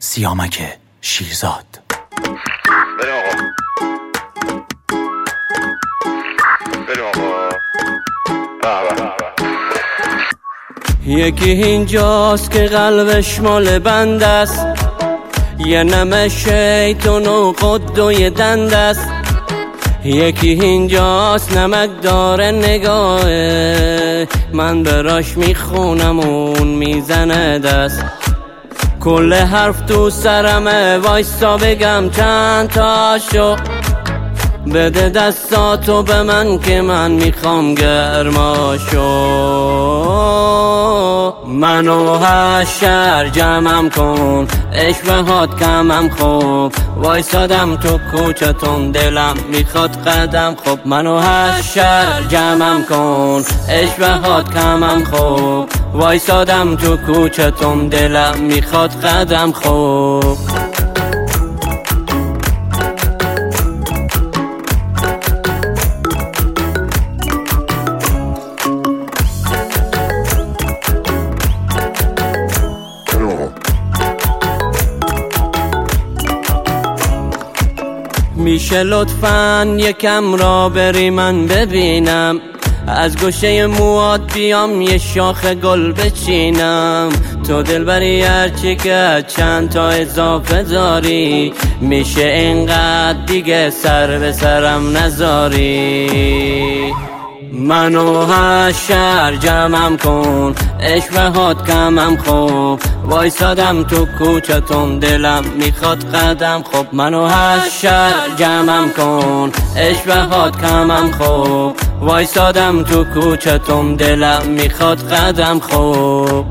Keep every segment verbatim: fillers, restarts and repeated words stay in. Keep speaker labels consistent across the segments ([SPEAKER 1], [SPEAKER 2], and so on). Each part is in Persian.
[SPEAKER 1] سیامک شیرزاد.
[SPEAKER 2] بریم آقا بریم آقا.
[SPEAKER 3] یکی اینجاست که قلبش مال بند است، یه نمه شیطان و قد و یه دند است. یکی اینجاست نمک داره نگاهه، من براش میخونم اون میزنه دست. کل حرف تو سرمه، وایسا بگم چند تاشو، بده دستاتو به من که من میخوام گرماشو. منو هشر جمعم کن، اشبهات کمم خوب، وایسادم تو کوچتون دلم میخواد قدم خوب. منو هشر جمعم کن، اشبهات کمم خوب، وایسادم تو کوچتون دلم میخواد قدم خوب. میشه لطفاً یکم را بری من ببینم، از گوشه موات بیام یه شاخ گل بچینم. تو دلبری هرچی که چند تا اضافه داری، میشه اینقدر دیگه سر به سرم نذاری. منو هشر جمعم کن، اشبهات کمم خوب، وایسادم تو کوچتون دلم میخواد قدم خوب. منو هشر جمعم کن، اشبهات کمم خوب، وایسادم تو کوچتون دلم میخواد قدم خوب.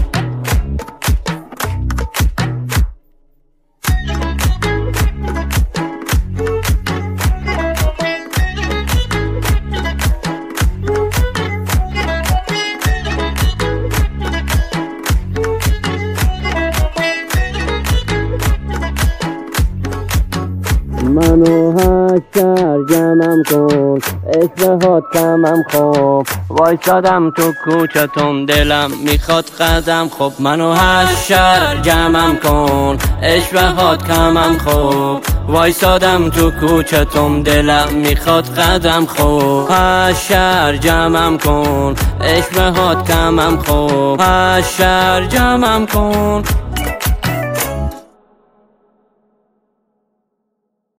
[SPEAKER 3] منو هشر جمعم کن، اشبهات کمم خوب، وایسادم تو کوچتون دلم میخواد قدم خوب. منو هشر جمعم کن، اشبهات کمم خوب، وایسادم تو کوچتون دلم میخواد قدم خوب. هشر جمعم کن، اشبهات کمم خوب، هشر جمعم کن،